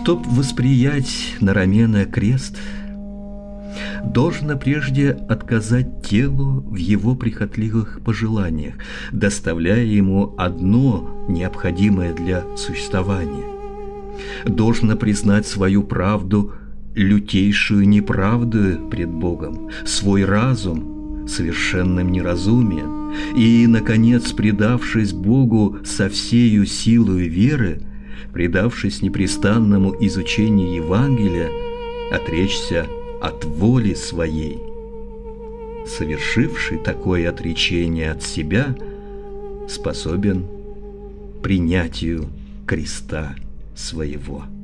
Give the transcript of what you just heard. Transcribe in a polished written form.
Чтоб восприять на рамена крест, должно прежде отказать телу в его прихотливых пожеланиях, доставляя ему одно необходимое для существования. Должно признать свою правду, лютейшую неправду пред Богом, свой разум совершенным неразумием, и, наконец, предавшись Богу со всею силою веры, предавшись непрестанному изучению Евангелия, отречься от воли своей. Совершивший такое отречение от себя способен принятию креста своего.